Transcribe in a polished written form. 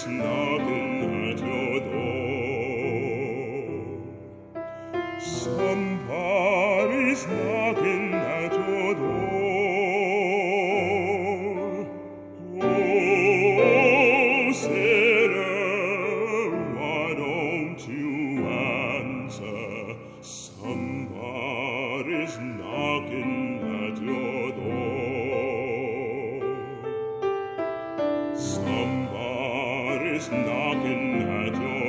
Somebody's knocking at your door. Somebody's knocking at your door. Oh, sinner, why don't you answer? Somebody's knocking at your door. Somebody's knocking at your